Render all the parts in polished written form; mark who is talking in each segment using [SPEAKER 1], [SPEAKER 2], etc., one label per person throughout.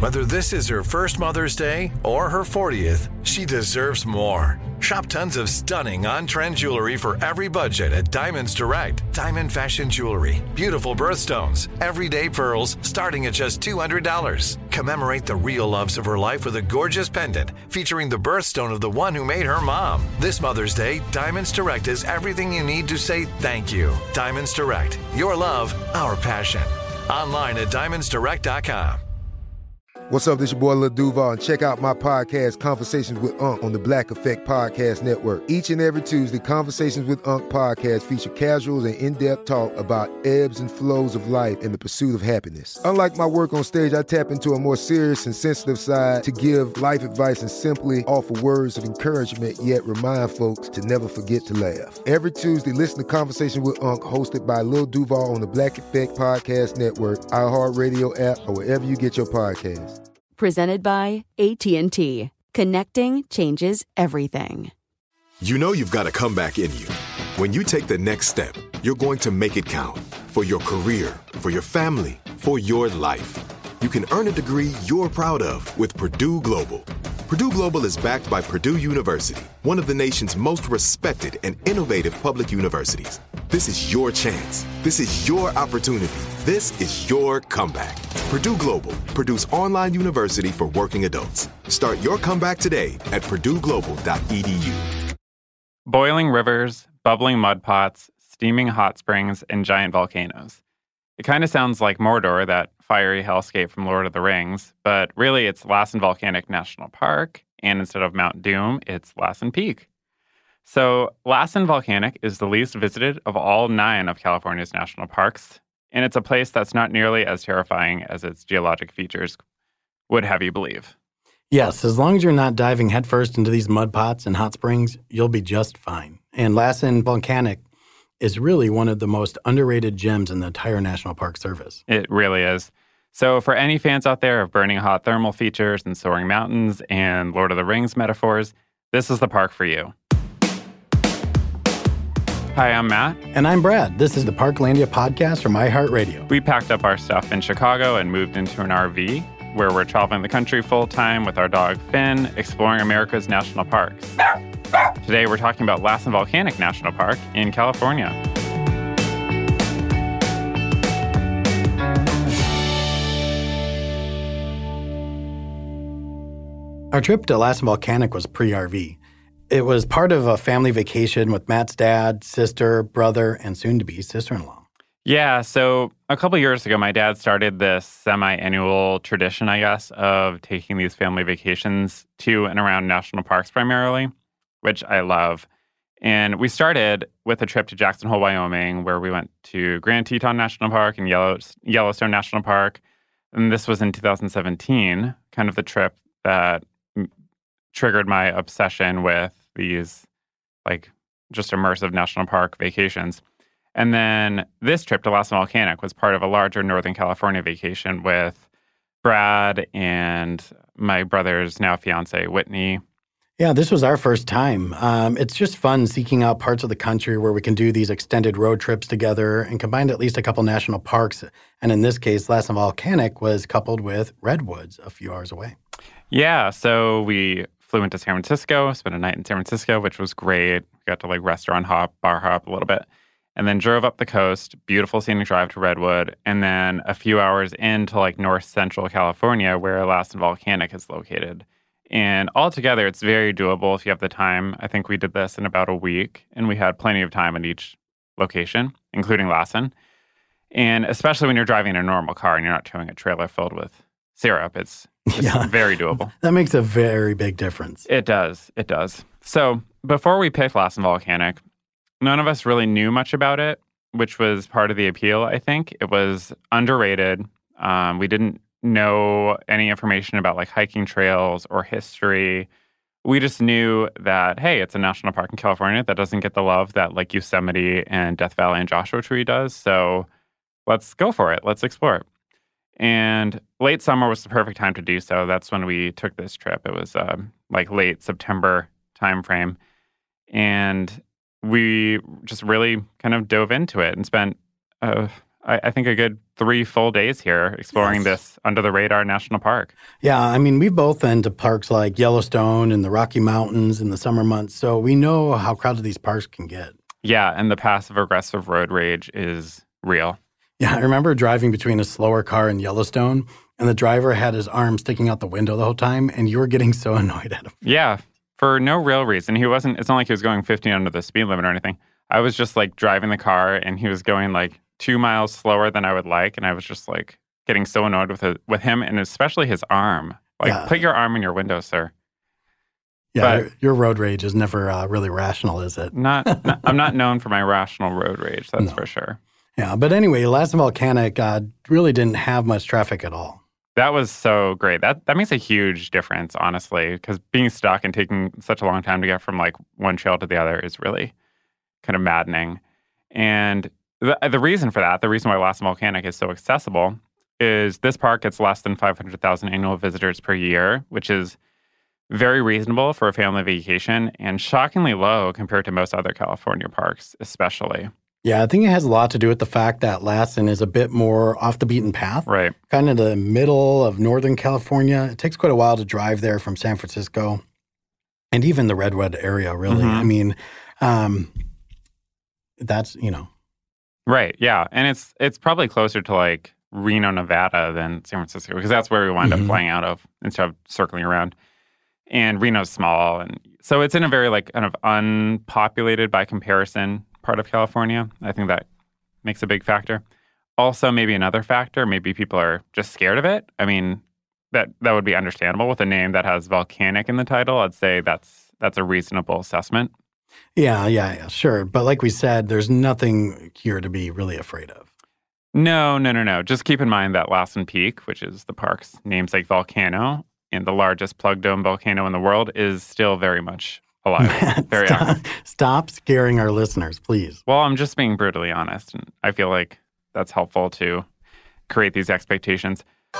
[SPEAKER 1] Whether this is her first Mother's Day or her 40th, she deserves more. Shop tons of stunning on-trend jewelry for every budget at Diamonds Direct. Diamond fashion jewelry, beautiful birthstones, everyday pearls starting at just $200. Commemorate the real loves of her life with a gorgeous pendant featuring the birthstone of the one who made her mom. This Mother's Day, Diamonds Direct is everything you need to say thank you. Diamonds Direct. Your love, our passion. Online at diamondsdirect.com.
[SPEAKER 2] What's up, this your boy Lil Duval, and check out my podcast, Conversations with Unc, on the Black Effect Podcast Network. Each and every Tuesday, Conversations with Unc podcast feature casual and in-depth talk about ebbs and flows of life and the pursuit of happiness. Unlike my work on stage, I tap into a more serious and sensitive side to give life advice and simply offer words of encouragement, yet remind folks to never forget to laugh. Every Tuesday, listen to Conversations with Unc, hosted by Lil Duval on the Black Effect Podcast Network, iHeartRadio app, or wherever you get your podcasts.
[SPEAKER 3] Presented by AT&T. Connecting changes everything.
[SPEAKER 4] You know you've got a comeback in you. When you take the next step, you're going to make it count. For your career, for your family, for your life. You can earn a degree you're proud of with Purdue Global. Purdue Global is backed by Purdue University, one of the nation's most respected and innovative public universities. This is your chance. This is your opportunity. This is your comeback. Purdue Global, Purdue's online university for working adults. Start your comeback today at purdueglobal.edu.
[SPEAKER 5] Boiling rivers, bubbling mud pots, steaming hot springs, and giant volcanoes. It kind of sounds like Mordor, that fiery hellscape from Lord of the Rings, but really it's Lassen Volcanic National Park, and instead of Mount Doom, it's Lassen Peak. So Lassen Volcanic is the least visited of all 9 of California's national parks, and it's a place that's not nearly as terrifying as its geologic features would have you believe.
[SPEAKER 6] Yes, as long as you're not diving headfirst into these mud pots and hot springs, you'll be just fine. And Lassen Volcanic is really one of the most underrated gems in the entire National Park Service.
[SPEAKER 5] It really is. So for any fans out there of burning hot thermal features and soaring mountains and Lord of the Rings metaphors, this is the park for you. Hi, I'm Matt.
[SPEAKER 6] And I'm Brad. This is the Parklandia podcast from iHeartRadio.
[SPEAKER 5] We packed up our stuff in Chicago and moved into an RV where we're traveling the country full-time with our dog Finn, exploring America's national parks. Today, we're talking about Lassen Volcanic National Park in California.
[SPEAKER 6] Our trip to Lassen Volcanic was pre-RV. It was part of a family vacation with Matt's dad, sister, brother, and soon-to-be sister-in-law.
[SPEAKER 5] Yeah, so a couple years ago, my dad started this semi-annual tradition, I guess, of taking these family vacations to and around national parks primarily, which I love. And we started with a trip to Jackson Hole, Wyoming, where we went to Grand Teton National Park and Yellowstone National Park. And this was in 2017, kind of the trip that triggered my obsession with these, like, just immersive national park vacations. And then this trip to Lassen Volcanic was part of a larger Northern California vacation with Brad and my brother's now fiance, Whitney.
[SPEAKER 6] Yeah, this was our first time. It's just fun seeking out parts of the country where we can do these extended road trips together and combine at least a couple national parks. And in this case, Lassen Volcanic was coupled with Redwoods a few hours away.
[SPEAKER 5] Yeah, so we flew into San Francisco, spent a night in San Francisco, which was great. We got to restaurant hop, bar hop a little bit. And then drove up the coast, beautiful scenic drive to Redwood, and then a few hours into north central California where Lassen Volcanic is located. And altogether, it's very doable if you have the time. I think we did this in about a week, and we had plenty of time at each location, including Lassen. And especially when you're driving a normal car and you're not towing a trailer filled with syrup, it's very doable.
[SPEAKER 6] That makes a very big difference.
[SPEAKER 5] It does. It does. So before we picked Lassen Volcanic, none of us really knew much about it, which was part of the appeal, I think. It was underrated. We didn't know any information about hiking trails or history. We just knew that, hey, it's a national park in California that doesn't get the love that Yosemite and Death Valley and Joshua Tree does. So let's go for it. Let's explore it. And late summer was the perfect time to do so. That's when we took this trip. It was late September timeframe. And we just really kind of dove into it and spent I think, a good 3 full days here exploring this under-the-radar national park.
[SPEAKER 6] Yeah, I mean, we've both been to parks like Yellowstone and the Rocky Mountains in the summer months, so we know how crowded these parks can get.
[SPEAKER 5] Yeah, and the passive-aggressive road rage is real.
[SPEAKER 6] Yeah, I remember driving between a slower car in Yellowstone, and the driver had his arm sticking out the window the whole time, and you were getting so annoyed at him.
[SPEAKER 5] Yeah, for no real reason. It's not like he was going 15 under the speed limit or anything. I was just like driving the car, and he was going like 2 miles slower than I would like, and I was just like getting so annoyed with him, and especially his arm. Like, put your arm in your window, sir.
[SPEAKER 6] Yeah, but your road rage is never really rational, is it?
[SPEAKER 5] I'm not known for my rational road rage, that's for sure.
[SPEAKER 6] Yeah, but anyway, Lassen Volcanic really didn't have much traffic at all.
[SPEAKER 5] That was so great. That makes a huge difference, honestly, because being stuck and taking such a long time to get from like one trail to the other is really kind of maddening. And the reason for that, the reason why Lassen Volcanic is so accessible, is this park gets less than 500,000 annual visitors per year, which is very reasonable for a family vacation and shockingly low compared to most other California parks, especially.
[SPEAKER 6] Yeah, I think it has a lot to do with the fact that Lassen is a bit more off the beaten path.
[SPEAKER 5] Right.
[SPEAKER 6] Kind of the middle of Northern California. It takes quite a while to drive there from San Francisco and even the Redwood area, really.
[SPEAKER 5] Mm-hmm.
[SPEAKER 6] I mean, that's,
[SPEAKER 5] Right, yeah. And it's probably closer to like Reno, Nevada than San Francisco, because that's where we wind up flying out of instead of circling around. And Reno's small, and so it's in a very like kind of unpopulated by comparison part of California. I think that makes a big factor. Also, maybe another factor, maybe people are just scared of it. I mean, that would be understandable with a name that has volcanic in the title. I'd say that's a reasonable assessment.
[SPEAKER 6] Yeah, sure. But like we said, there's nothing here to be really afraid of.
[SPEAKER 5] No. Just keep in mind that Lassen Peak, which is the park's namesake volcano and the largest plug dome volcano in the world, is still very much alive. Very active.
[SPEAKER 6] Stop scaring our listeners, please.
[SPEAKER 5] Well, I'm just being brutally honest, and I feel like that's helpful to create these expectations.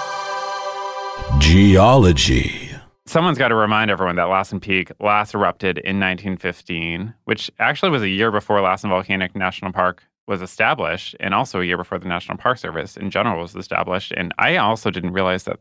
[SPEAKER 7] Geology.
[SPEAKER 5] Someone's got to remind everyone that Lassen Peak last erupted in 1915, which actually was a year before Lassen Volcanic National Park was established, and also a year before the National Park Service in general was established. And I also didn't realize that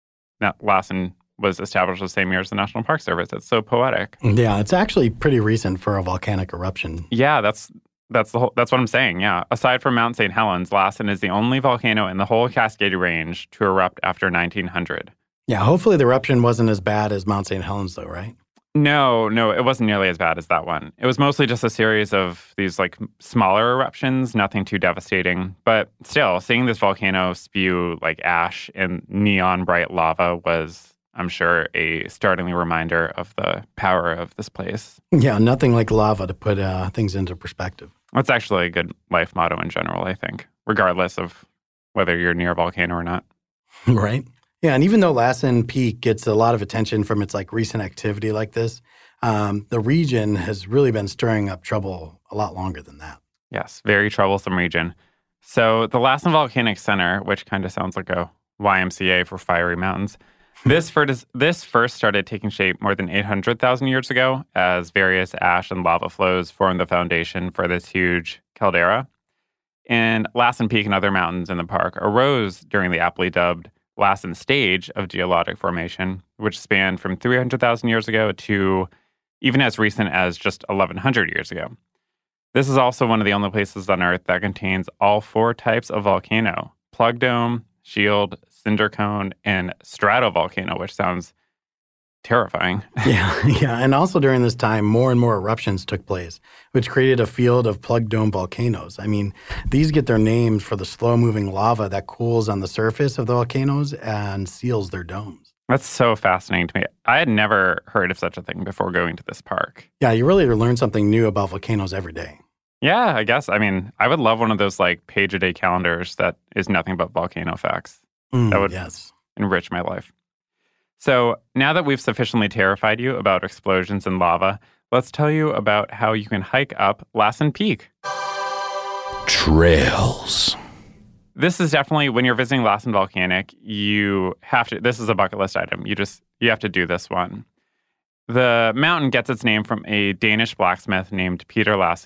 [SPEAKER 5] Lassen was established the same year as the National Park Service. It's so poetic.
[SPEAKER 6] Yeah, it's actually pretty recent for a volcanic eruption.
[SPEAKER 5] Yeah, that's what I'm saying. Yeah, aside from Mount St. Helens, Lassen is the only volcano in the whole Cascade Range to erupt after 1900.
[SPEAKER 6] Yeah, hopefully the eruption wasn't as bad as Mount St. Helens, though, right?
[SPEAKER 5] No, it wasn't nearly as bad as that one. It was mostly just a series of these like smaller eruptions, nothing too devastating. But still, seeing this volcano spew like ash and neon bright lava was, I'm sure, a startling reminder of the power of this place.
[SPEAKER 6] Yeah, nothing like lava to put things into perspective.
[SPEAKER 5] That's actually a good life motto in general, I think, regardless of whether you're near a volcano or not.
[SPEAKER 6] Right. Yeah, and even though Lassen Peak gets a lot of attention from its like recent activity like this, the region has really been stirring up trouble a lot longer than that.
[SPEAKER 5] Yes, very troublesome region. So the Lassen Volcanic Center, which kind of sounds like a YMCA for fiery mountains, this first started taking shape more than 800,000 years ago as various ash and lava flows formed the foundation for this huge caldera. And Lassen Peak and other mountains in the park arose during the aptly dubbed Lassen stage of geologic formation, which spanned from 300,000 years ago to even as recent as just 1,100 years ago. This is also one of the only places on Earth that contains all 4 types of volcano: plug dome, shield, cinder cone, and stratovolcano, which sounds terrifying.
[SPEAKER 6] Yeah. And also during this time, more and more eruptions took place, which created a field of plug dome volcanoes. I mean, these get their names for the slow-moving lava that cools on the surface of the volcanoes and seals their domes.
[SPEAKER 5] That's so fascinating to me. I had never heard of such a thing before going to this park.
[SPEAKER 6] Yeah, you really learn something new about volcanoes every day.
[SPEAKER 5] Yeah, I guess. I mean, I would love one of those like page-a-day calendars that is nothing but volcano facts. That would enrich my life. So now that we've sufficiently terrified you about explosions and lava, let's tell you about how you can hike up Lassen Peak.
[SPEAKER 7] Trails.
[SPEAKER 5] This is definitely, when you're visiting Lassen Volcanic, you have to, this is a bucket list item. You have to do this one. The mountain gets its name from a Danish blacksmith named Peter Lassen.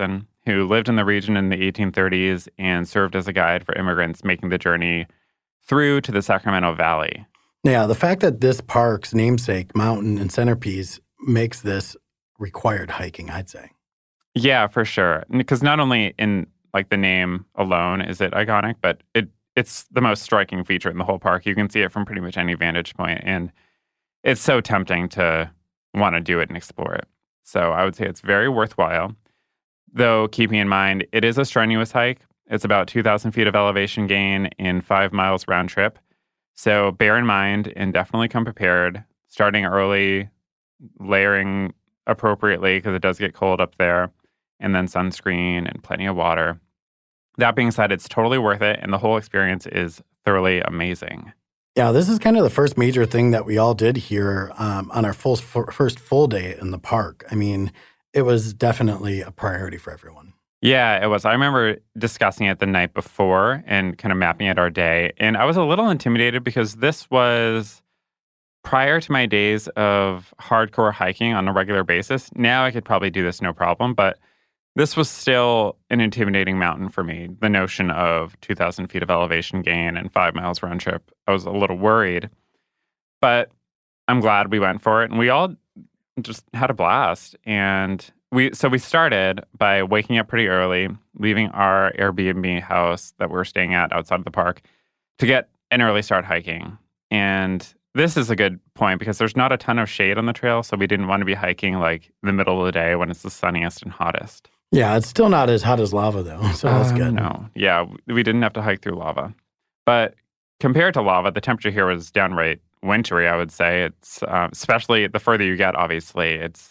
[SPEAKER 5] who lived in the region in the 1830s and served as a guide for immigrants making the journey through to the Sacramento Valley.
[SPEAKER 6] Yeah, the fact that this park's namesake, mountain and centerpiece, makes this required hiking, I'd say.
[SPEAKER 5] Yeah, for sure. Because not only in like the name alone is it iconic, but it's the most striking feature in the whole park. You can see it from pretty much any vantage point, and it's so tempting to want to do it and explore it. So I would say it's very worthwhile, though keeping in mind it is a strenuous hike. It's about 2,000 feet of elevation gain in 5 miles round trip. So bear in mind and definitely come prepared, starting early, layering appropriately because it does get cold up there, and then sunscreen and plenty of water. That being said, it's totally worth it, and the whole experience is thoroughly amazing.
[SPEAKER 6] Yeah, this is kind of the first major thing that we all did here on our first full day in the park. I mean, it was definitely a priority for everyone.
[SPEAKER 5] Yeah, it was. I remember discussing it the night before and kind of mapping out our day. And I was a little intimidated because this was prior to my days of hardcore hiking on a regular basis. Now I could probably do this no problem, but this was still an intimidating mountain for me. The notion of 2,000 feet of elevation gain and 5 miles round trip. I was a little worried, but I'm glad we went for it. And we all just had a blast. And we started by waking up pretty early, leaving our Airbnb house that we're staying at outside of the park to get an early start hiking. And this is a good point because there's not a ton of shade on the trail, so we didn't want to be hiking like the middle of the day when it's the sunniest and hottest.
[SPEAKER 6] Yeah, it's still not as hot as lava, though, so that's good.
[SPEAKER 5] No, yeah, we didn't have to hike through lava. But compared to lava, the temperature here was downright wintry, I would say. It's especially the further you get, obviously, it's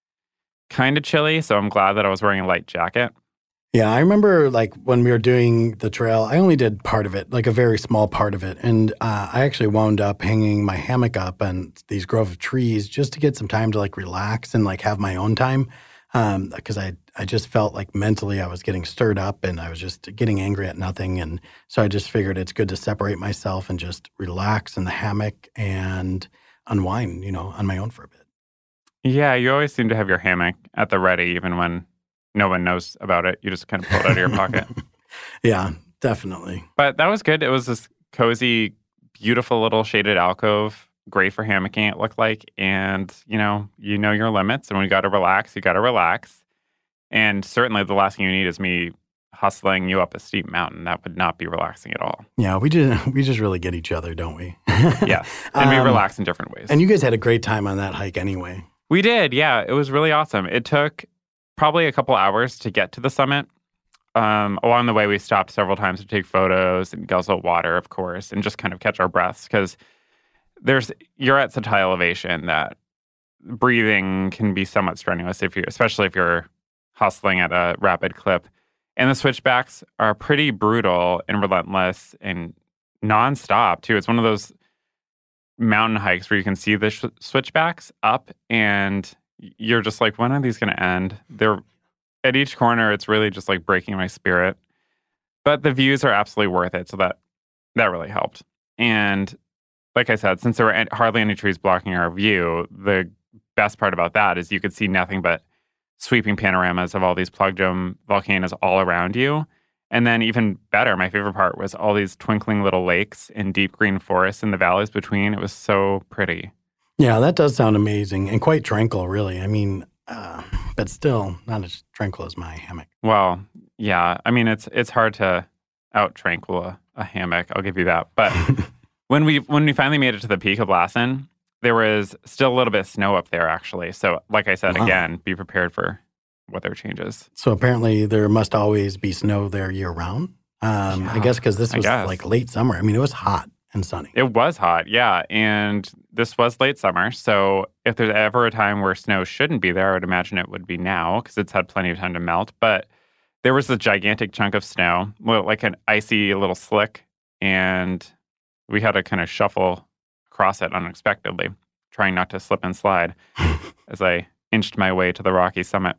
[SPEAKER 5] kind of chilly, so I'm glad that I was wearing a light jacket.
[SPEAKER 6] Yeah, I remember like when we were doing the trail, I only did part of it, like a very small part of it. And I actually wound up hanging my hammock up on these grove of trees just to get some time to like relax and like have my own time. Because I just felt like mentally I was getting stirred up and I was just getting angry at nothing. And so I just figured it's good to separate myself and just relax in the hammock and unwind, on my own for a bit.
[SPEAKER 5] Yeah, you always seem to have your hammock at the ready, even when no one knows about it. You just kind of pull it out of your pocket.
[SPEAKER 6] Yeah, definitely.
[SPEAKER 5] But that was good. It was this cozy, beautiful little shaded alcove. Great for hammocking, it looked like. And, you know your limits. And when you got to relax, you got to relax. And certainly the last thing you need is me hustling you up a steep mountain. That would not be relaxing at all.
[SPEAKER 6] Yeah, we just really get each other, don't we?
[SPEAKER 5] Yeah, and we relax in different ways.
[SPEAKER 6] And you guys had a great time on that hike anyway.
[SPEAKER 5] We did, yeah. It was really awesome. It took probably a couple hours to get to the summit. Along the way, we stopped several times to take photos and guzzle water, of course, and just kind of catch our breaths because you're at such high elevation that breathing can be somewhat strenuous, especially if you're hustling at a rapid clip. And the switchbacks are pretty brutal and relentless and nonstop, too. It's one of those mountain hikes where you can see the switchbacks up and you're just like, when are these going to end? They're at each corner. It's really just like breaking my spirit, but the views are absolutely worth it. So that really helped. And like I said, since there were hardly any trees blocking our view, the best part about that is you could see nothing but sweeping panoramas of all these plug dome volcanoes all around you. And then even better, my favorite part was all these twinkling little lakes and deep green forests in the valleys between. It was so pretty. Yeah,
[SPEAKER 6] that does sound amazing and quite tranquil, really. I mean, but still not as tranquil as my hammock.
[SPEAKER 5] Well, yeah. I mean, it's hard to out-tranquil a hammock. I'll give you that. But when we finally made it to the peak of Lassen, there was still a little bit of snow up there, actually. So, like I said, again, be prepared for weather changes.
[SPEAKER 6] So apparently there must always be snow there year-round. Yeah, I guess because this was like late summer. I mean, it was hot and sunny.
[SPEAKER 5] It was hot, yeah. And this was late summer. So if there's ever a time where snow shouldn't be there, I would imagine it would be now because it's had plenty of time to melt. But there was a gigantic chunk of snow, like an icy little slick, and we had to kind of shuffle across it unexpectedly, trying not to slip and slide as I inched my way to the rocky summit.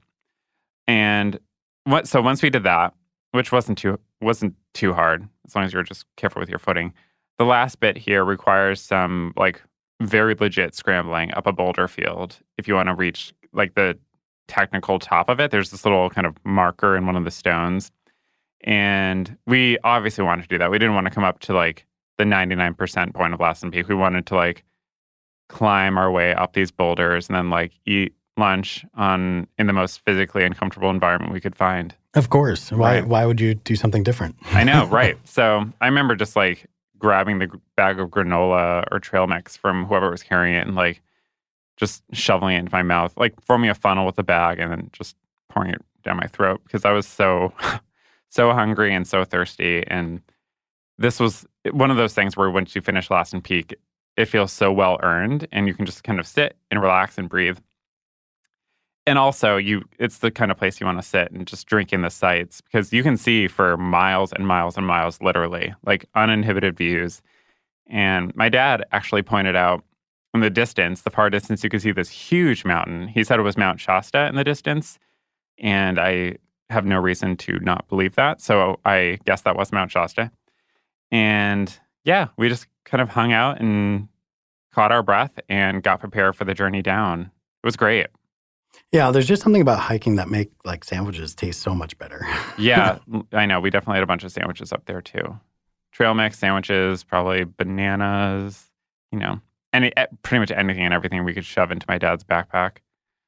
[SPEAKER 5] And so once we did that, which wasn't too hard, as long as you're just careful with your footing, the last bit here requires some like very legit scrambling up a boulder field if you want to reach like the technical top of it. There's this little kind of marker in one of the stones. And we obviously wanted to do that. We didn't want to come up to like the 99% point of Lassen Peak. We wanted to like climb our way up these boulders and then like eat lunch in the most physically uncomfortable environment we could find.
[SPEAKER 6] Of course. Why would you do something different?
[SPEAKER 5] I know, right. So I remember just like grabbing the bag of granola or trail mix from whoever was carrying it and like just shoveling it into my mouth, like forming a funnel with the bag and then just pouring it down my throat because I was so hungry and so thirsty. And this was one of those things where once you finish Lassen Peak, it feels so well earned and you can just kind of sit and relax and breathe. And also, it's the kind of place you want to sit and just drink in the sights because you can see for miles and miles and miles, literally, like uninhibited views. And my dad actually pointed out in the distance, the far distance, you could see this huge mountain. He said it was Mount Shasta in the distance. And I have no reason to not believe that. So I guess that was Mount Shasta. And yeah, we just kind of hung out and caught our breath and got prepared for the journey down. It was great.
[SPEAKER 6] Yeah, there's just something about hiking that make like sandwiches taste so much better.
[SPEAKER 5] Yeah, I know. We definitely had a bunch of sandwiches up there too. Trail mix sandwiches, probably bananas, pretty much anything and everything we could shove into my dad's backpack.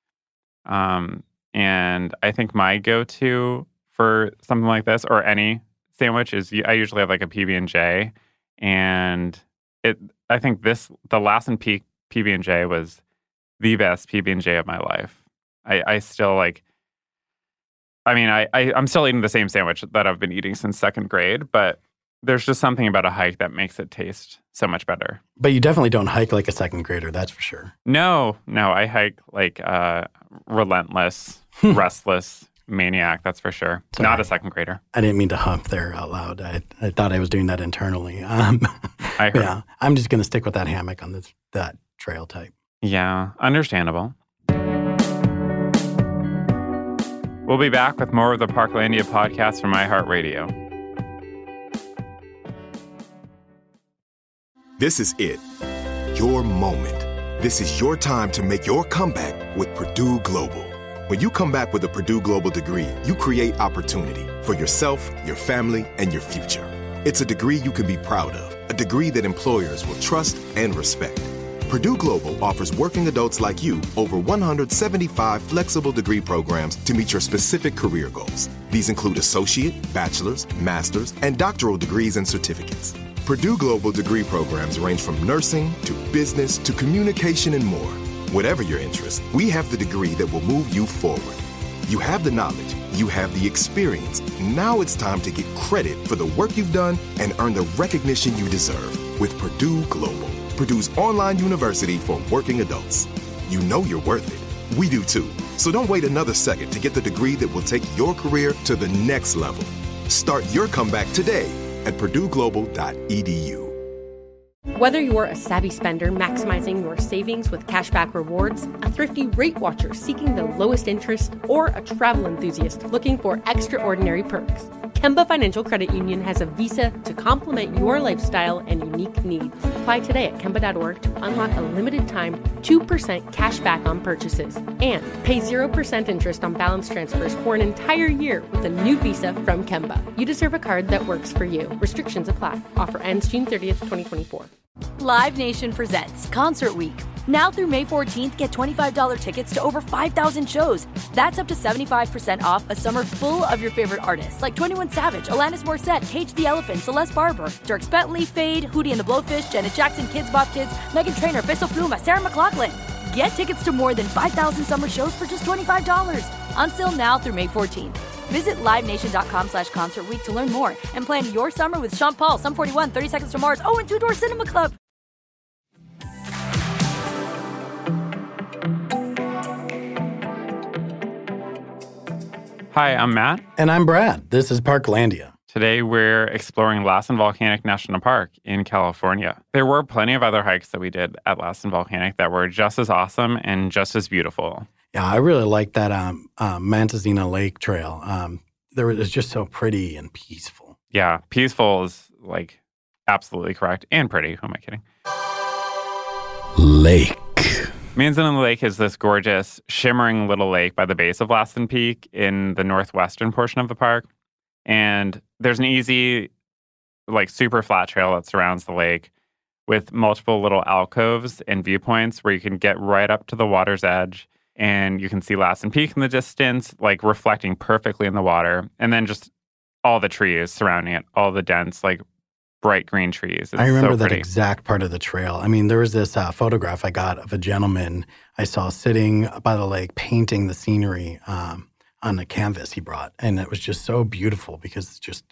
[SPEAKER 5] And I think my go-to for something like this or any sandwich is I usually have like a PB&J, and I think the Lassen Peak PB&J was the best PB&J of my life. I still like, I'm still eating the same sandwich that I've been eating since second grade, but there's just something about a hike that makes it taste so much better.
[SPEAKER 6] But you definitely don't hike like a second grader, that's for sure.
[SPEAKER 5] No, I hike like relentless, restless maniac, that's for sure. Sorry. Not a second grader.
[SPEAKER 6] I didn't mean to hump there out loud. I thought I was doing that internally.
[SPEAKER 5] I heard.
[SPEAKER 6] Yeah, I'm just going to stick with that hammock on that trail type.
[SPEAKER 5] Yeah, understandable. We'll be back with more of the Parklandia podcast from iHeartRadio.
[SPEAKER 4] This is it. Your moment. This is your time to make your comeback with Purdue Global. When you come back with a Purdue Global degree, you create opportunity for yourself, your family, and your future. It's a degree you can be proud of, a degree that employers will trust and respect. Purdue Global offers working adults like you over 175 flexible degree programs to meet your specific career goals. These include associate, bachelor's, master's, and doctoral degrees and certificates. Purdue Global degree programs range from nursing to business to communication and more. Whatever your interest, we have the degree that will move you forward. You have the knowledge, you have the experience. Now it's time to get credit for the work you've done and earn the recognition you deserve with Purdue Global, Purdue's online university for working adults. You know you're worth it. We do too. So don't wait another second to get the degree that will take your career to the next level. Start your comeback today at purdueglobal.edu.
[SPEAKER 7] Whether you're a savvy spender maximizing your savings with cashback rewards, a thrifty rate watcher seeking the lowest interest, or a travel enthusiast looking for extraordinary perks, Kemba Financial Credit Union has a visa to complement your lifestyle and unique needs. Apply today at Kemba.org to unlock a limited-time 2% cash back on purchases and pay 0% interest on balance transfers for an entire year with a new visa from Kemba. You deserve a card that works for you. Restrictions apply. Offer ends June 30th, 2024.
[SPEAKER 8] Live Nation presents Concert Week. Now through May 14th, get $25 tickets to over 5,000 shows. That's up to 75% off a summer full of your favorite artists like 21 Savage, Alanis Morissette, Cage the Elephant, Celeste Barber, Dierks Bentley, Fade, Hootie and the Blowfish, Janet Jackson, Kids Bop Kids, Meghan Trainor, Peso Pluma, Sarah McLachlan. Get tickets to more than 5,000 summer shows for just $25. On sale now through May 14th. Visit LiveNation.com/Concert Week to learn more and plan your summer with Sean Paul, Sum 41, 30 Seconds to Mars, and Two Door Cinema Club.
[SPEAKER 5] Hi, I'm Matt.
[SPEAKER 6] And I'm Brad. This is Parklandia.
[SPEAKER 5] Today we're exploring Lassen Volcanic National Park in California. There were plenty of other hikes that we did at Lassen Volcanic that were just as awesome and just as beautiful.
[SPEAKER 6] Yeah, I really like that Mantazina Lake Trail. It's just so pretty and peaceful.
[SPEAKER 5] Yeah, peaceful is like absolutely correct. And pretty. Who am I kidding?
[SPEAKER 6] Lake.
[SPEAKER 5] Manzanita Lake is this gorgeous, shimmering little lake by the base of Lassen Peak in the northwestern portion of the park. And there's an easy, like, super flat trail that surrounds the lake with multiple little alcoves and viewpoints where you can get right up to the water's edge and you can see Lassen Peak in the distance, like, reflecting perfectly in the water. And then just all the trees surrounding it, all the dense, like, bright green trees. It's
[SPEAKER 6] I remember
[SPEAKER 5] so
[SPEAKER 6] that
[SPEAKER 5] pretty.
[SPEAKER 6] exact part of the trail. I mean, there was this photograph I got of a gentleman I saw sitting by the lake painting the scenery on a canvas he brought. And it was just so beautiful because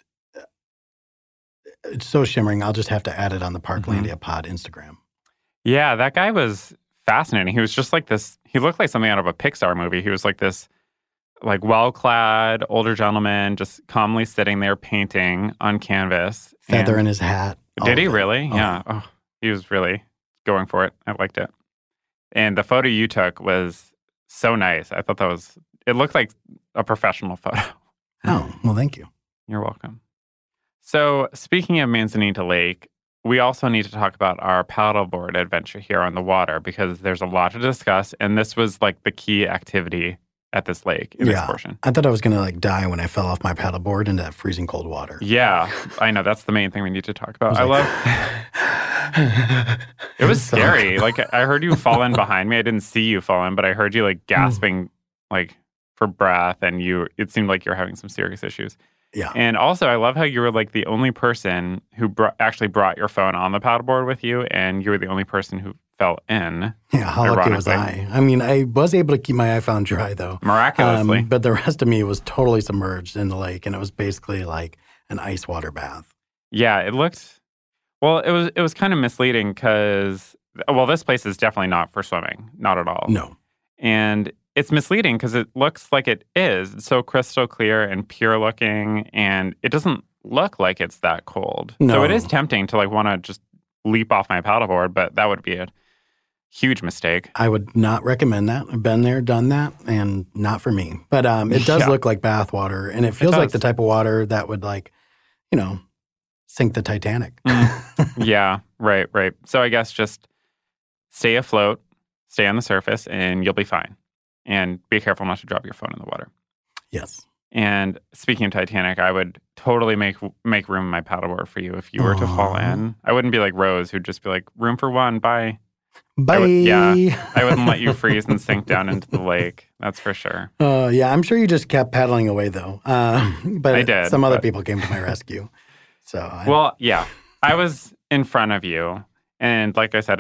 [SPEAKER 6] it's so shimmering. I'll just have to add it on the Parklandia Pod Instagram.
[SPEAKER 5] Yeah, that guy was fascinating. He was just like this, he looked like something out of a Pixar movie. He was like this, like, well-clad older gentleman just calmly sitting there painting on canvas.
[SPEAKER 6] Feather in his hat.
[SPEAKER 5] Did he really? Yeah. Oh, he was really going for it. I liked it. And the photo you took was so nice. I thought it looked like a professional photo.
[SPEAKER 6] Oh, well, thank you.
[SPEAKER 5] You're welcome. So, speaking of Manzanita Lake, we also need to talk about our paddleboard adventure here on the water because there's a lot to discuss. And this was like the key activity at this lake in this portion.
[SPEAKER 6] I thought I was going to like die when I fell off my paddleboard into that freezing cold water.
[SPEAKER 5] Yeah, I know. That's the main thing we need to talk about. I love... It was scary. Like, I heard you fall in behind me. I didn't see you fall in, but I heard you, like, gasping, like, for breath, and it seemed like you were having some serious issues.
[SPEAKER 6] Yeah.
[SPEAKER 5] And also, I love how you were, like, the only person who actually brought your phone on the paddleboard with you, and you were the only person who fell in.
[SPEAKER 6] Yeah, how lucky was I? I mean, I was able to keep my iPhone dry, though.
[SPEAKER 5] Miraculously.
[SPEAKER 6] But the rest of me was totally submerged in the lake, and it was basically like an ice water bath.
[SPEAKER 5] Yeah, it looked... Well, it was kind of misleading because, well, this place is definitely not for swimming. Not at all.
[SPEAKER 6] No.
[SPEAKER 5] And it's misleading because it looks like it is. It's so crystal clear and pure looking, and it doesn't look like it's that cold.
[SPEAKER 6] No.
[SPEAKER 5] So it is tempting to, like, want to just leap off my paddleboard, but that would be a huge mistake.
[SPEAKER 6] I would not recommend that. I've been there, done that, and not for me. But it does look like bath water, and it feels like the type of water that would, like, you know, sink the Titanic.
[SPEAKER 5] Yeah, right. So I guess just stay afloat, stay on the surface, and you'll be fine. And be careful not to drop your phone in the water.
[SPEAKER 6] Yes.
[SPEAKER 5] And speaking of Titanic, I would totally make room in my paddleboard for you if you were to fall in. I wouldn't be like Rose, who'd just be like, room for one, bye.
[SPEAKER 6] Bye.
[SPEAKER 5] I wouldn't let you freeze and sink down into the lake. That's for sure.
[SPEAKER 6] Yeah, I'm sure you just kept paddling away, though. But
[SPEAKER 5] I did.
[SPEAKER 6] Some other people came to my rescue. So
[SPEAKER 5] Well, yeah. I was in front of you, and like I said,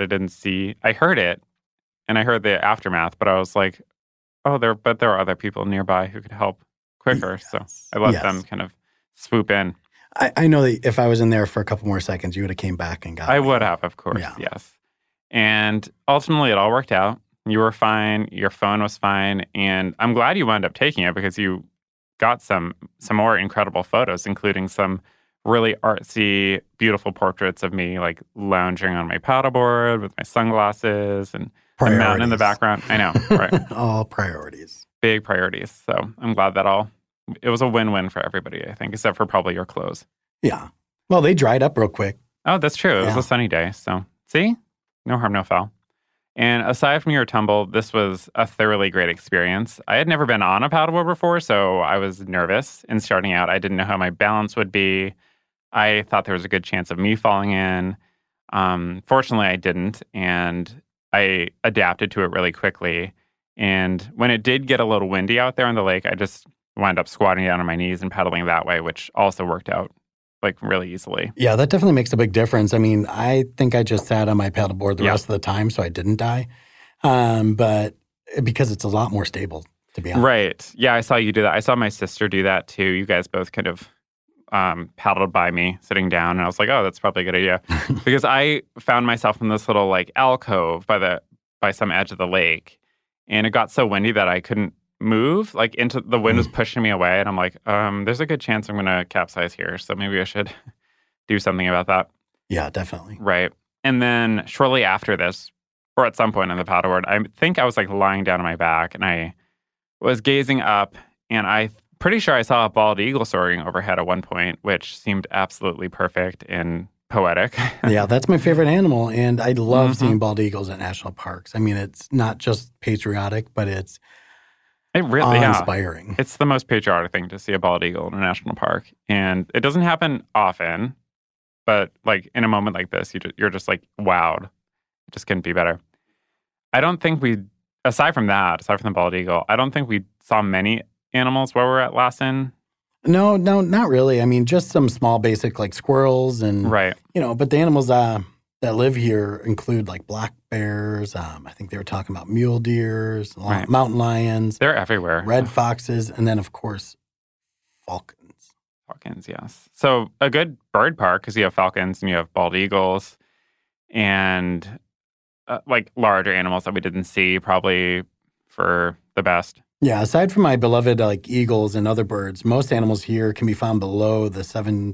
[SPEAKER 5] I heard it, and I heard the aftermath, but I was like, but there are other people nearby who could help quicker.
[SPEAKER 6] Yes.
[SPEAKER 5] So I let them kind of swoop in.
[SPEAKER 6] I know that if I was in there for a couple more seconds, you would have came back and got me.
[SPEAKER 5] I would have, of course, yes. And ultimately, it all worked out. You were fine. Your phone was fine. And I'm glad you wound up taking it because you got some more incredible photos, including some really artsy, beautiful portraits of me, like lounging on my paddleboard with my sunglasses and a mountain in the background. I know, right?
[SPEAKER 6] All priorities.
[SPEAKER 5] Big priorities. So I'm glad it was a win-win for everybody, I think, except for probably your clothes.
[SPEAKER 6] Yeah. Well, they dried up real quick.
[SPEAKER 5] Oh, that's true. It was a sunny day. So, see? No harm, no foul. And aside from your tumble, this was a thoroughly great experience. I had never been on a paddleboard before, so I was nervous. In starting out, I didn't know how my balance would be. I thought there was a good chance of me falling in. Fortunately, I didn't, and I adapted to it really quickly. And when it did get a little windy out there on the lake, I just wound up squatting down on my knees and paddling that way, which also worked out like really easily.
[SPEAKER 6] Yeah, that definitely makes a big difference. I mean, I think I just sat on my paddleboard the rest of the time, so I didn't die. But because it's a lot more stable, to be honest.
[SPEAKER 5] Right. Yeah, I saw you do that. I saw my sister do that too. You guys both kind of paddled by me sitting down, and I was like, oh, that's probably a good idea. Because I found myself in this little like alcove by some edge of the lake, and it got so windy that I couldn't move. Like the wind was pushing me away, and I'm like, there's a good chance I'm going to capsize here, so maybe I should do something about that.
[SPEAKER 6] Yeah, definitely.
[SPEAKER 5] Right. And then shortly after this, or at some point in the paddleboard, I think I was like lying down on my back, and I was gazing up, and I'm pretty sure I saw a bald eagle soaring overhead at one point, which seemed absolutely perfect and poetic.
[SPEAKER 6] Yeah, that's my favorite animal, and I love seeing bald eagles at national parks. I mean, it's not just patriotic, but it's
[SPEAKER 5] really
[SPEAKER 6] awe-inspiring.
[SPEAKER 5] It's the most patriotic thing to see a bald eagle in a national park, and it doesn't happen often, but like in a moment like this, you're just like wowed. It just couldn't be better. I don't think aside from the bald eagle, I don't think we saw many animals while we were at Lassen.
[SPEAKER 6] No, not really. I mean, just some small basic like squirrels and,
[SPEAKER 5] right.
[SPEAKER 6] But the animals that live here include like black bears. I think they were talking about mule deers, mountain lions.
[SPEAKER 5] They're everywhere.
[SPEAKER 6] Red foxes, and then, of course, falcons.
[SPEAKER 5] Falcons, yes. So a good bird park, because you have falcons and you have bald eagles and like larger animals that we didn't see, probably for the best.
[SPEAKER 6] Yeah, aside from my beloved like eagles and other birds, most animals here can be found below the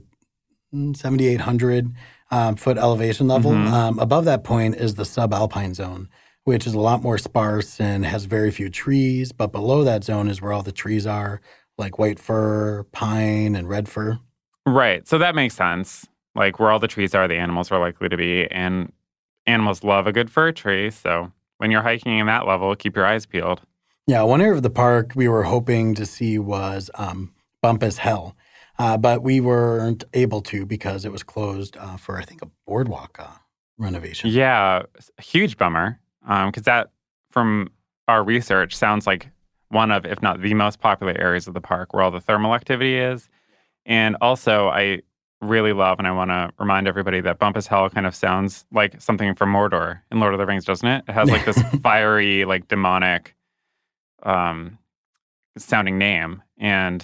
[SPEAKER 6] 7,800 foot elevation level. Above that point is the subalpine zone, which is a lot more sparse and has very few trees. But below that zone is where all the trees are, like white fir, pine, and red fir.
[SPEAKER 5] Right. So that makes sense. Like where all the trees are, the animals are likely to be. And animals love a good fir tree. So when you're hiking in that level, keep your eyes peeled.
[SPEAKER 6] Yeah, one area of the park we were hoping to see was Bumpus Hell, but we weren't able to because it was closed for, I think, a boardwalk renovation.
[SPEAKER 5] Yeah, a huge bummer, because that, from our research, sounds like one of, if not the most popular areas of the park where all the thermal activity is. And also, I really love, and I want to remind everybody that Bumpus Hell kind of sounds like something from Mordor in Lord of the Rings, doesn't it? It has like this fiery, like demonic sounding name, and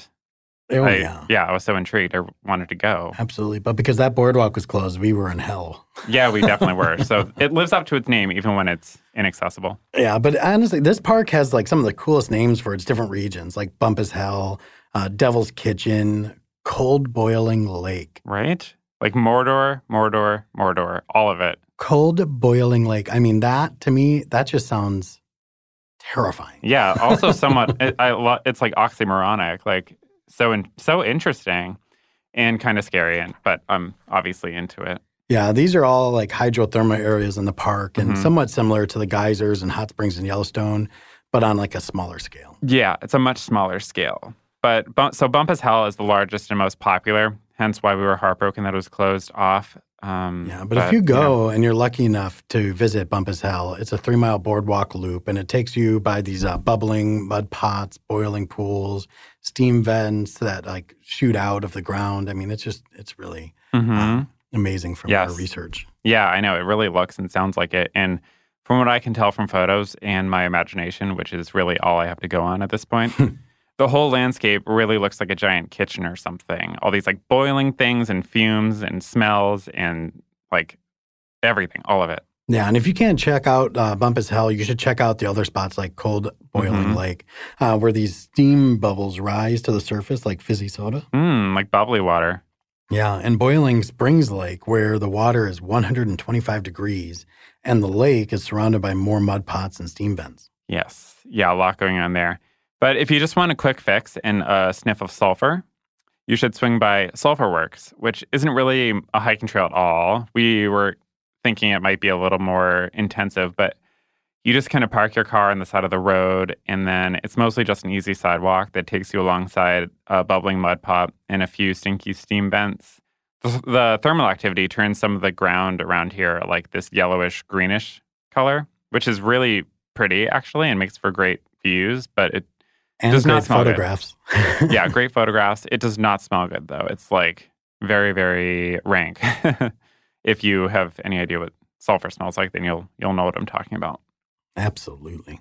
[SPEAKER 5] I was so intrigued. I wanted to go.
[SPEAKER 6] Absolutely, but because that boardwalk was closed, we were in hell.
[SPEAKER 5] Yeah, we definitely were. So it lives up to its name, even when it's inaccessible.
[SPEAKER 6] Yeah, but honestly, this park has like some of the coolest names for its different regions, like Bumpus Hell, Devil's Kitchen, Cold Boiling Lake.
[SPEAKER 5] Right? Like Mordor, all of it.
[SPEAKER 6] Cold Boiling Lake. I mean, that, to me, that just sounds terrifying.
[SPEAKER 5] Yeah, also somewhat, it's like oxymoronic, like so interesting and kind of scary, but I'm obviously into it.
[SPEAKER 6] Yeah, these are all like hydrothermal areas in the park and somewhat similar to the geysers and hot springs in Yellowstone, but on like a smaller scale.
[SPEAKER 5] Yeah, it's a much smaller scale. But so Bumpus Hell is the largest and most popular, hence why we were heartbroken that it was closed off.
[SPEAKER 6] But if you go and you're lucky enough to visit Bumpus Hell, it's a 3-mile boardwalk loop, and it takes you by these bubbling mud pots, boiling pools, steam vents that like shoot out of the ground. I mean, it's really amazing from our research.
[SPEAKER 5] Yeah, I know. It really looks and sounds like it. And from what I can tell from photos and my imagination, which is really all I have to go on at this point, the whole landscape really looks like a giant kitchen or something. All these like boiling things and fumes and smells and like everything, all of it.
[SPEAKER 6] Yeah, and if you can't check out Bumpus Hell, you should check out the other spots like Cold Boiling Lake, where these steam bubbles rise to the surface like fizzy soda.
[SPEAKER 5] Like bubbly water.
[SPEAKER 6] Yeah, and Boiling Springs Lake, where the water is 125 degrees, and the lake is surrounded by more mud pots and steam vents.
[SPEAKER 5] Yes. Yeah, a lot going on there. But if you just want a quick fix and a sniff of sulfur, you should swing by Sulphur Works, which isn't really a hiking trail at all. We were thinking it might be a little more intensive, but you just kind of park your car on the side of the road, and then it's mostly just an easy sidewalk that takes you alongside a bubbling mud pot and a few stinky steam vents. The thermal activity turns some of the ground around here like this yellowish-greenish color, which is really pretty, actually, and makes for great views, but it does not smell
[SPEAKER 6] photographs.
[SPEAKER 5] Good. Yeah, great photographs. It does not smell good, though. It's like very, very rank. If you have any idea what sulfur smells like, then you'll know what I'm talking about.
[SPEAKER 6] Absolutely.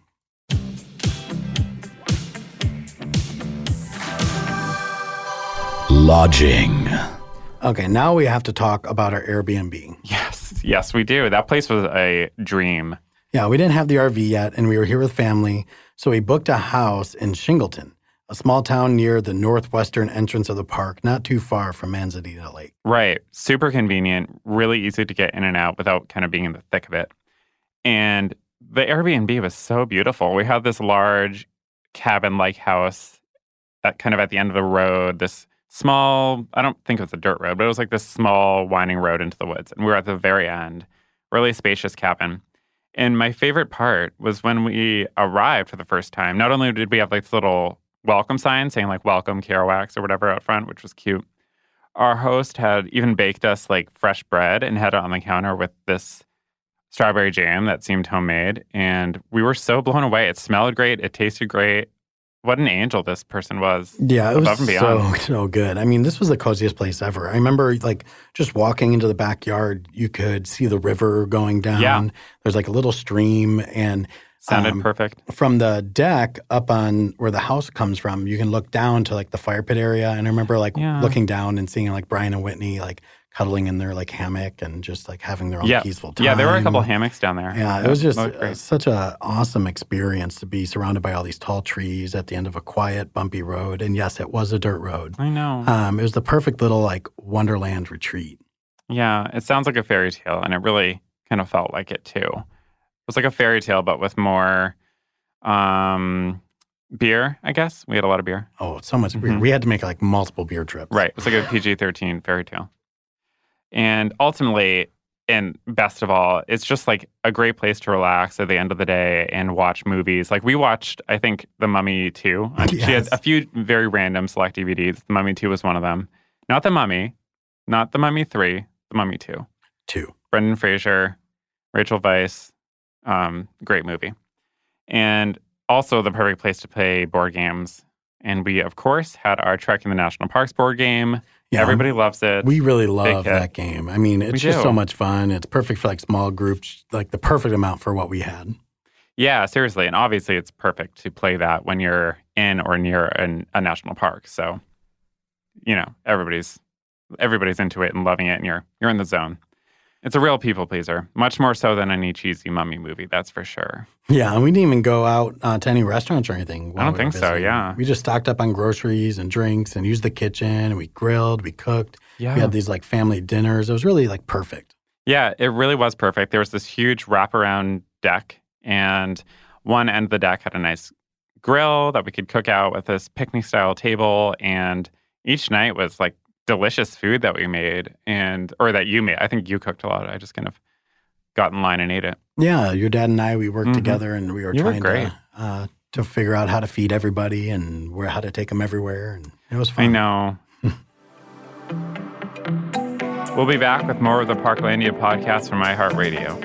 [SPEAKER 9] Lodging.
[SPEAKER 6] Okay, now we have to talk about our Airbnb.
[SPEAKER 5] Yes, we do. That place was a dream.
[SPEAKER 6] Yeah, we didn't have the RV yet, and we were here with family, so we booked a house in Shingleton, a small town near the northwestern entrance of the park, not too far from Manzanita Lake.
[SPEAKER 5] Right. Super convenient, really easy to get in and out without kind of being in the thick of it. And the Airbnb was so beautiful. We had this large cabin-like house kind of at the end of the road, this small, I don't think it was a dirt road, but it was like this small winding road into the woods. And we were at the very end, really spacious cabin. And my favorite part was when we arrived for the first time. Not only did we have like this little welcome sign saying like welcome Kerouacs or whatever out front, which was cute. Our host had even baked us like fresh bread and had it on the counter with this strawberry jam that seemed homemade. And we were so blown away. It smelled great. It tasted great. What an angel this person was.
[SPEAKER 6] Yeah, it was so good. I mean, this was the coziest place ever. I remember like just walking into the backyard, you could see the river going down.
[SPEAKER 5] Yeah.
[SPEAKER 6] There's like a little stream and
[SPEAKER 5] sounded perfect.
[SPEAKER 6] From the deck up on where the house comes from, you can look down to like the fire pit area. And I remember like looking down and seeing like Brian and Whitney like cuddling in their like hammock and just like having their own peaceful time.
[SPEAKER 5] Yeah, there were a couple of hammocks down there.
[SPEAKER 6] Yeah, it was just such an awesome experience to be surrounded by all these tall trees at the end of a quiet, bumpy road. And yes, it was a dirt road.
[SPEAKER 5] I know.
[SPEAKER 6] It was the perfect little like Wonderland retreat.
[SPEAKER 5] Yeah, it sounds like a fairy tale, and it really kind of felt like it too. It was like a fairy tale, but with more beer, I guess. We had a lot of beer.
[SPEAKER 6] Oh, so much beer. We had to make like multiple beer trips.
[SPEAKER 5] Right. It was like a PG-13 fairy tale. And ultimately, and best of all, it's just like a great place to relax at the end of the day and watch movies. Like we watched, I think, The Mummy 2. Yes. She had a few very random select DVDs. The Mummy 2 was one of them. Not The Mummy, not The Mummy 3, The Mummy 2.
[SPEAKER 6] 2.
[SPEAKER 5] Brendan Fraser, Rachel Weisz, great movie. And also the perfect place to play board games. And we, of course, had our Trekking the National Parks board game. Yeah, everybody loves it.
[SPEAKER 6] We really love that game. I mean, it's just so much fun. It's perfect for like small groups, like the perfect amount for what we had.
[SPEAKER 5] Yeah, seriously. And obviously it's perfect to play that when you're in or near a national park. So, you know, everybody's into it and loving it and you're in the zone. It's a real people pleaser, much more so than any cheesy mummy movie, that's for sure.
[SPEAKER 6] Yeah, and we didn't even go out to any restaurants or anything.
[SPEAKER 5] I don't think so, yeah.
[SPEAKER 6] We just stocked up on groceries and drinks and used the kitchen, and we grilled, we cooked. Yeah. We had these like family dinners. It was really like perfect.
[SPEAKER 5] Yeah, it really was perfect. There was this huge wraparound deck, and one end of the deck had a nice grill that we could cook out with this picnic-style table, and each night was like delicious food that we made or that you made. I think you cooked a lot. I just kind of got in line and ate it.
[SPEAKER 6] Yeah, your dad and I, we worked together and we were trying to figure out how to feed everybody and how to take them everywhere. And it was fun.
[SPEAKER 5] I know. We'll be back with more of the Parklandia podcast from iHeartRadio.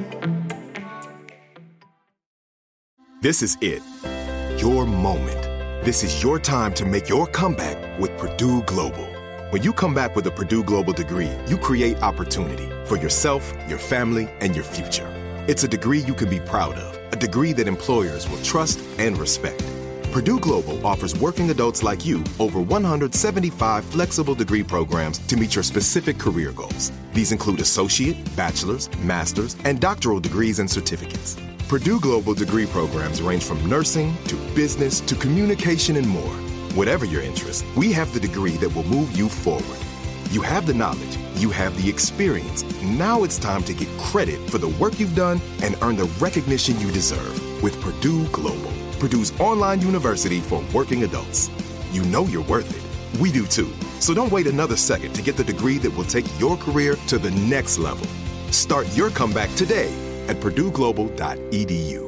[SPEAKER 4] This is it. Your moment. This is your time to make your comeback with Purdue Global. When you come back with a Purdue Global degree, you create opportunity for yourself, your family, and your future. It's a degree you can be proud of, a degree that employers will trust and respect. Purdue Global offers working adults like you over 175 flexible degree programs to meet your specific career goals. These include associate, bachelor's, master's, and doctoral degrees and certificates. Purdue Global degree programs range from nursing to business to communication and more. Whatever your interest, we have the degree that will move you forward. You have the knowledge, you have the experience. Now it's time to get credit for the work you've done and earn the recognition you deserve with Purdue Global, Purdue's online university for working adults. You know you're worth it. We do too. So don't wait another second to get the degree that will take your career to the next level. Start your comeback today at purdueglobal.edu.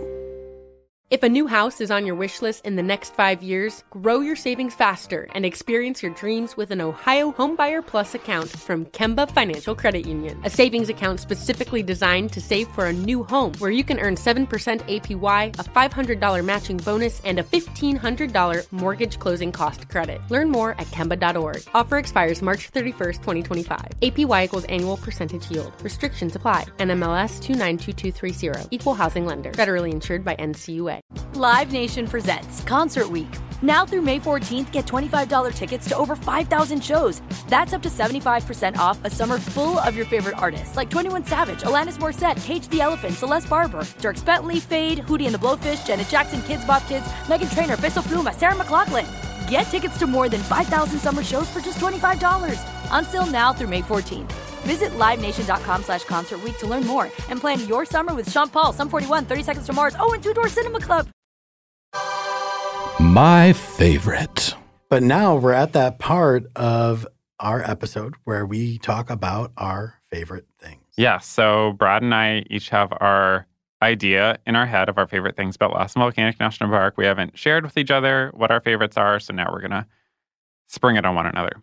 [SPEAKER 7] If a new house is on your wish list in the next 5 years, grow your savings faster and experience your dreams with an Ohio Homebuyer Plus account from Kemba Financial Credit Union. A savings account specifically designed to save for a new home, where you can earn 7% APY, a $500 matching bonus, and a $1,500 mortgage closing cost credit. Learn more at Kemba.org. Offer expires March 31st, 2025. APY equals annual percentage yield. Restrictions apply. NMLS 292230. Equal housing lender. Federally insured by NCUA.
[SPEAKER 8] Live Nation presents Concert Week. Now through May 14th, get $25 tickets to over 5,000 shows. That's up to 75% off a summer full of your favorite artists like 21 Savage, Alanis Morissette, Cage the Elephant, Celeste Barber, Dierks Bentley, Fade, Hootie and the Blowfish, Janet Jackson, Kidz Bop Kids, Meghan Trainor, Peso Pluma, Sarah McLachlan. Get tickets to more than 5,000 summer shows for just $25. Until now through May 14th. Visit LiveNation.com/Concert Week to learn more and plan your summer with Sean Paul, Sum 41, 30 Seconds to Mars, and Two Door Cinema Club.
[SPEAKER 9] My favorite.
[SPEAKER 6] But now we're at that part of our episode where we talk about our favorite things.
[SPEAKER 5] Yeah, so Brad and I each have our idea in our head of our favorite things about Lassen Volcanic National Park. We haven't shared with each other what our favorites are, so now we're going to spring it on one another.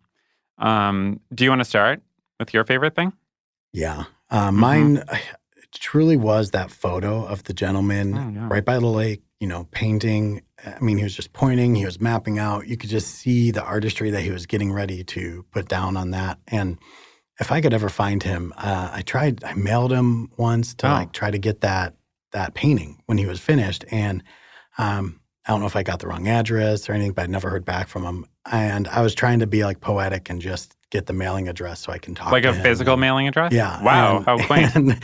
[SPEAKER 5] Do you want to start with your favorite thing?
[SPEAKER 6] Yeah. Mine truly was that photo of the gentleman right by the lake, painting. I mean, he was just pointing, he was mapping out. You could just see the artistry that he was getting ready to put down on that. And if I could ever find him, I mailed him once to try to get that painting when he was finished. And I don't know if I got the wrong address or anything, but I never heard back from him. And I was trying to be like poetic and just get the mailing address so I can talk
[SPEAKER 5] like
[SPEAKER 6] to
[SPEAKER 5] a
[SPEAKER 6] him.
[SPEAKER 5] physical mailing address?
[SPEAKER 6] Yeah.
[SPEAKER 5] Wow, how quaint.
[SPEAKER 6] And,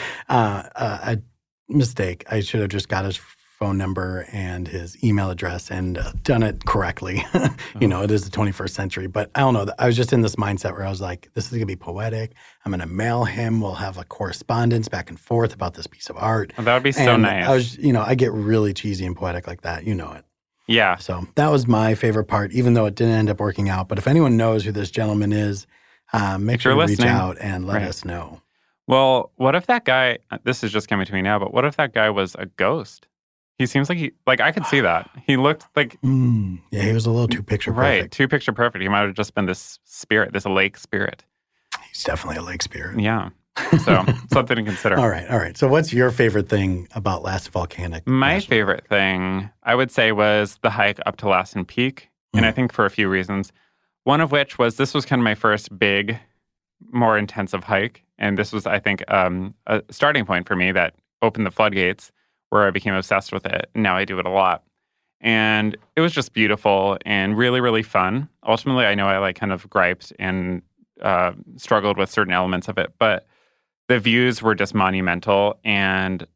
[SPEAKER 6] a mistake. I should have just got his phone number and his email address and done it correctly. It is the 21st century. But I don't know. I was just in this mindset where I was like, this is going to be poetic. I'm going to mail him. We'll have a correspondence back and forth about this piece of art.
[SPEAKER 5] Well, that would be so nice.
[SPEAKER 6] I was, I get really cheesy and poetic like that. You know it.
[SPEAKER 5] Yeah.
[SPEAKER 6] So that was my favorite part, even though it didn't end up working out. But if anyone knows who this gentleman is, make sure to reach out and let us know.
[SPEAKER 5] Well, what if that guy, this is just coming to me now, but what if that guy was a ghost? He seems like I could see that. He looked like...
[SPEAKER 6] yeah, he was a little too picture perfect.
[SPEAKER 5] Right, too picture perfect. He might have just been this spirit, this lake spirit.
[SPEAKER 6] He's definitely a lake spirit.
[SPEAKER 5] Yeah. So, something to consider.
[SPEAKER 6] All right. So what's your favorite thing about Lassen Volcanic?
[SPEAKER 5] My favorite thing, I would say, was the hike up to Lassen Peak. And I think for a few reasons. One of which was this was kind of my first big, more intensive hike. And this was, I think, a starting point for me that opened the floodgates where I became obsessed with it. And now I do it a lot. And it was just beautiful and really, really fun. Ultimately, I know I kind of griped and struggled with certain elements of it, but the views were just monumental, and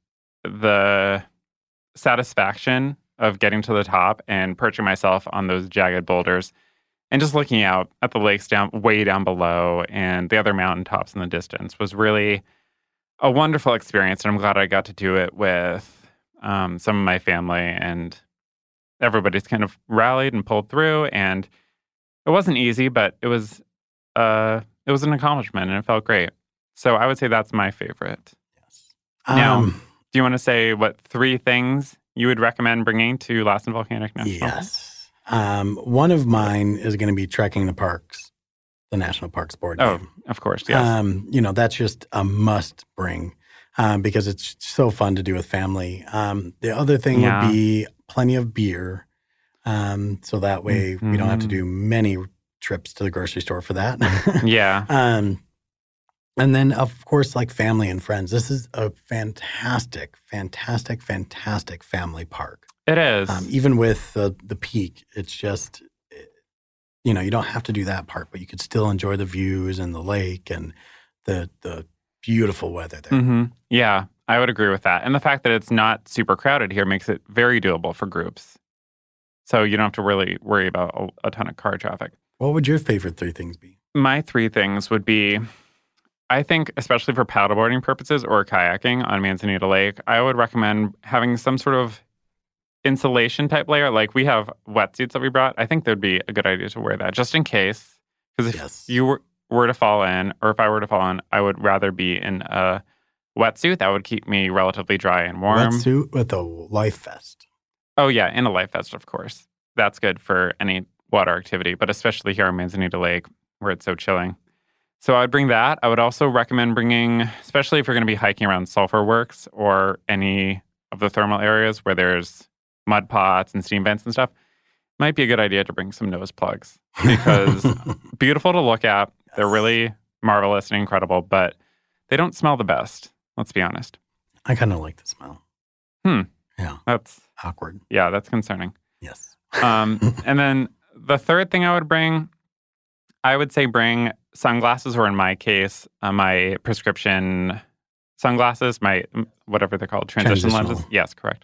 [SPEAKER 5] the satisfaction of getting to the top and perching myself on those jagged boulders and just looking out at the lakes way down below and the other mountaintops in the distance was really a wonderful experience. And I'm glad I got to do it with some of my family, and everybody's kind of rallied and pulled through. And it wasn't easy, but it was an accomplishment, and it felt great. So I would say that's my favorite.
[SPEAKER 6] Yes.
[SPEAKER 5] Now, do you want to say what 3 things you would recommend bringing to Lassen Volcanic National Park?
[SPEAKER 6] Yes. One of mine is going to be trekking the parks, the National Parks Board game.
[SPEAKER 5] Oh, of course, yes.
[SPEAKER 6] That's just a must bring because it's so fun to do with family. The other thing would be plenty of beer. So that way we don't have to do many trips to the grocery store for that.
[SPEAKER 5] Yeah.
[SPEAKER 6] And then, of course, like family and friends. This is a fantastic, fantastic, fantastic family park.
[SPEAKER 5] It is.
[SPEAKER 6] Even with the peak, it's just, you don't have to do that part, but you could still enjoy the views and the lake and the beautiful weather there.
[SPEAKER 5] Mm-hmm. Yeah, I would agree with that. And the fact that it's not super crowded here makes it very doable for groups. So you don't have to really worry about a ton of car traffic.
[SPEAKER 6] What would your favorite 3 things be? My
[SPEAKER 5] 3 things would be, I think, especially for paddleboarding purposes or kayaking on Manzanita Lake, I would recommend having some sort of insulation type layer. Like we have wetsuits that we brought. I think that would be a good idea to wear that just in case. Because if you were to fall in, or if I were to fall in, I would rather be in a wetsuit. That would keep me relatively dry and warm.
[SPEAKER 6] Wetsuit with a life vest.
[SPEAKER 5] Oh, yeah, in a life vest, of course. That's good for any water activity, but especially here on Manzanita Lake where it's so chilling. So I would bring that. I would also recommend bringing, especially if you're going to be hiking around Sulphur Works or any of the thermal areas where there's mud pots and steam vents and stuff, might be a good idea to bring some nose plugs because beautiful to look at. Yes. They're really marvelous and incredible, but they don't smell the best. Let's be honest.
[SPEAKER 6] I kind of like the smell. Yeah.
[SPEAKER 5] That's
[SPEAKER 6] awkward.
[SPEAKER 5] Yeah, that's concerning.
[SPEAKER 6] Yes.
[SPEAKER 5] And then the third thing I would bring, I would say bring sunglasses, or in my case, my prescription sunglasses, my whatever they're called, transition lenses. Yes, correct.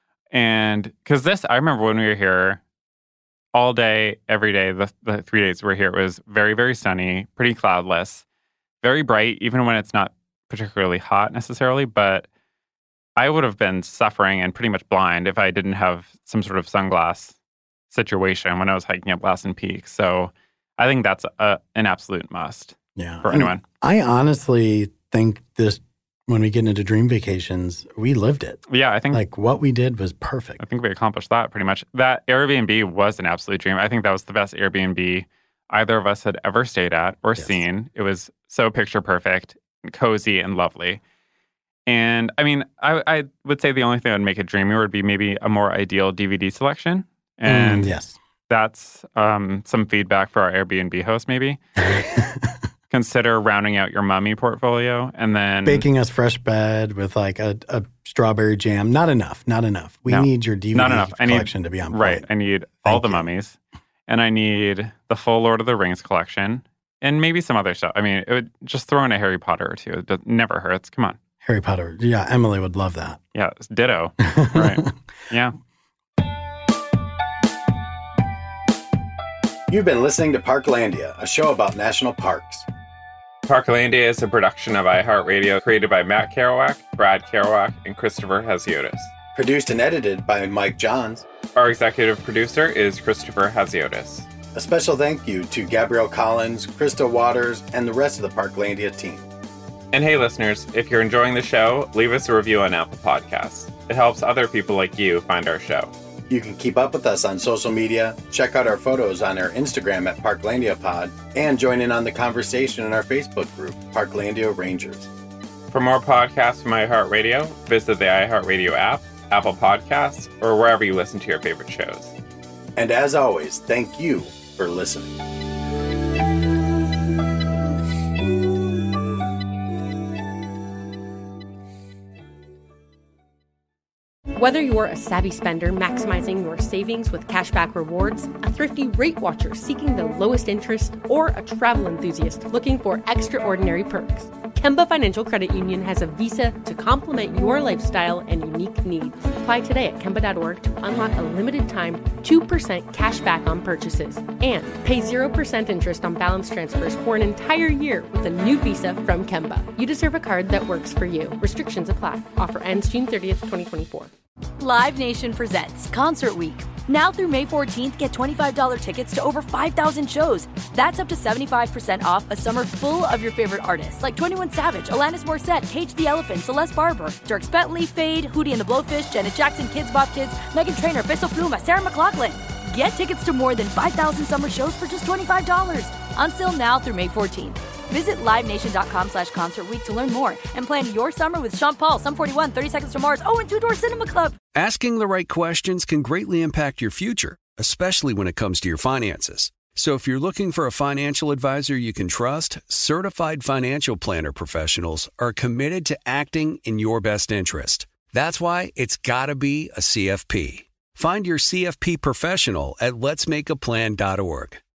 [SPEAKER 5] And because I remember when we were here all day, every day, the 3 days we were here, it was very, very sunny, pretty cloudless, very bright, even when it's not particularly hot necessarily. But I would have been suffering and pretty much blind if I didn't have some sort of sunglass situation when I was hiking up Lassen Peak. So I think that's an absolute must for anyone.
[SPEAKER 6] I honestly think this, when we get into dream vacations, we lived it.
[SPEAKER 5] Yeah, I think
[SPEAKER 6] like what we did was perfect.
[SPEAKER 5] I think we accomplished that pretty much. That Airbnb was an absolute dream. I think that was the best Airbnb either of us had ever stayed at or seen. It was so picture perfect, and cozy, and lovely. And I mean, I would say the only thing that would make it dreamier would be maybe a more ideal DVD selection. And that's some feedback for our Airbnb host, maybe. Consider rounding out your mummy portfolio and then
[SPEAKER 6] baking us fresh bread with like a strawberry jam. Not enough. We need your DVD collection to be on point.
[SPEAKER 5] Right. I need all the mummies. And I need the full Lord of the Rings collection. And maybe some other stuff. I mean, it would just throw in a Harry Potter or two. It never hurts. Come on.
[SPEAKER 6] Harry Potter. Yeah, Emily would love that.
[SPEAKER 5] Yeah, ditto. Right. Yeah.
[SPEAKER 6] You've been listening to Parklandia, a show about national parks.
[SPEAKER 5] Parklandia is a production of iHeartRadio created by Matt Kerouac, Brad Kerouac, and Christopher Hasiotis.
[SPEAKER 6] Produced and edited by Mike Johns.
[SPEAKER 5] Our executive producer is Christopher Hasiotis.
[SPEAKER 6] A special thank you to Gabrielle Collins, Krista Waters, and the rest of the Parklandia team.
[SPEAKER 5] And hey, listeners, if you're enjoying the show, leave us a review on Apple Podcasts. It helps other people like you find our show.
[SPEAKER 6] You can keep up with us on social media, check out our photos on our Instagram at ParklandiaPod, and join in on the conversation in our Facebook group, Parklandia Rangers.
[SPEAKER 5] For more podcasts from iHeartRadio, visit the iHeartRadio app, Apple Podcasts, or wherever you listen to your favorite shows.
[SPEAKER 6] And as always, thank you for listening.
[SPEAKER 7] Whether you're a savvy spender maximizing your savings with cashback rewards, a thrifty rate watcher seeking the lowest interest, or a travel enthusiast looking for extraordinary perks, Kemba Financial Credit Union has a visa to complement your lifestyle and unique needs. Apply today at Kemba.org to unlock a limited time 2% cash back on purchases and pay 0% interest on balance transfers for an entire year with a new visa from Kemba. You deserve a card that works for you. Restrictions apply. Offer ends June 30th, 2024.
[SPEAKER 8] Live Nation presents Concert Week. Now through May 14th, get $25 tickets to over 5,000 shows. That's up to 75% off a summer full of your favorite artists like 21 Savage, Alanis Morissette, Cage the Elephant, Celeste Barber, Dierks Bentley, Fade, Hootie and the Blowfish, Janet Jackson, Kidz Bop Kids, Meghan Trainor, Peso Pluma, Sarah McLachlan. Get tickets to more than 5,000 summer shows for just $25. Until now through May 14th. Visit LiveNation.com/Concert Week to learn more and plan your summer with Sean Paul, Sum 41, 30 Seconds to Mars, and Two Door Cinema Club.
[SPEAKER 9] Asking the right questions can greatly impact your future, especially when it comes to your finances. So if you're looking for a financial advisor you can trust, certified financial planner professionals are committed to acting in your best interest. That's why it's got to be a CFP. Find your CFP professional at letsmakeaplan.org.